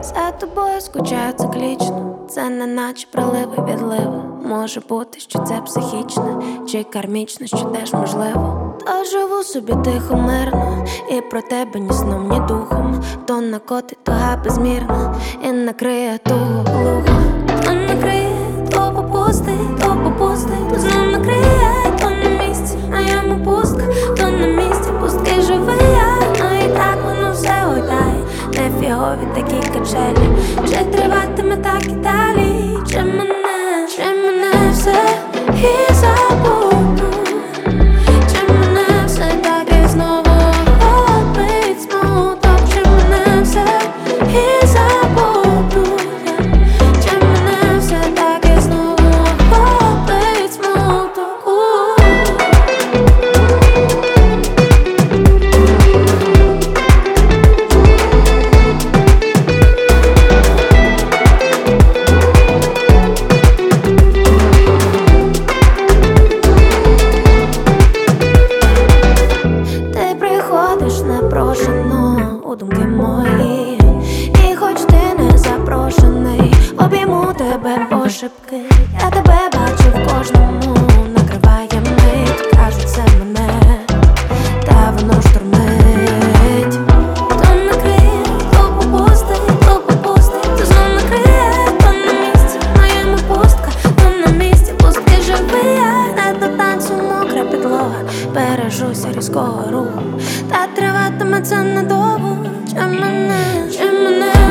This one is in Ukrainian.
За тобою скучаю циклічно, це не наче приливи відливи. Може бути, що це психічне чи кармічне, що теж можливо. Та живу собі тихо, мирно, і про тебе ні сном, ні духом. То накотить туга безмірна і накриє туго глухо. То накриє, то попустить, то знов накриє, то на місці, а йому пустка, то на місці, пустки живий я. Ну і так воно все гойдає, не фігові такі качелі. Чи триватиме так і далі, чи мене все і забуду, чи мене все так і знову робить смуток, чи мене все і забуду, чи мене все так і знову робить смуток. Ти приходиш непрошено у думки мої, і хоч ти не запрошений, обійму тебе пошепки. Я тебе бачу в кожному, накриває мить, кажуть, це мене, та воно штормить. То накриє, то попустить, то знов накриє, то на місці, моєму пустка, то на місці, пустки живий я. Не до танцю мокра підлога, бережуся різкого руху, та триватиме це недовго. Чи мене